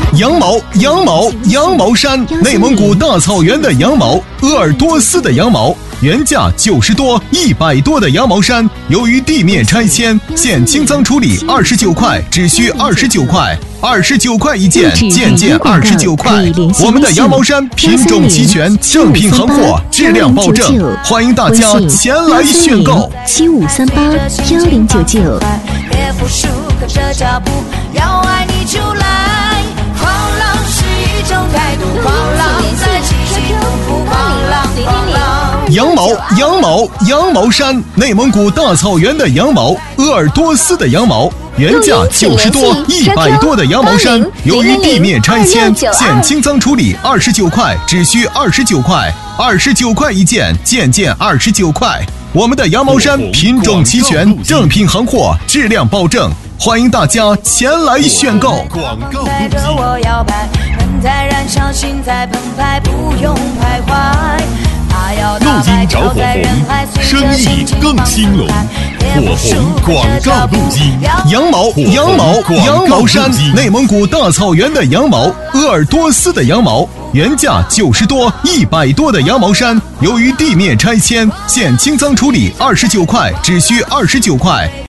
羊毛，羊毛，羊毛衫，内蒙古大草原的羊毛，鄂尔多斯的羊毛，原价90多、100多的羊毛衫，由于地面拆迁，现清仓处理29块，只需29块，29块一件，件件29块。我们的羊毛衫品种齐全，正品行货，质量保证，欢迎大家前来选购。 75381099。 别服输，跟着脚步，要爱你就来。狂浪是一种态度，狂浪在起起伏伏，狂浪狂浪。 羊毛，羊毛，羊毛衫，内蒙古大草原的羊毛，鄂尔多斯的羊毛，原价90多、100多的羊毛衫，由于地面拆迁，现清仓处理29块，只需29块，29块一件，件件29块。我们的羊毛衫品种齐全，正品行货，质量保证，欢迎大家前来选购。 广告带着我摇摆，人在燃烧，心在澎湃，不用徘徊。 录音找火红，生意更兴隆。火红广告录音。 羊毛，羊毛，羊毛衫，内蒙古大草原的羊毛，鄂尔多斯的羊毛，原价90多、100多的羊毛衫，由于地面拆迁，现清仓处理29块，只需29块。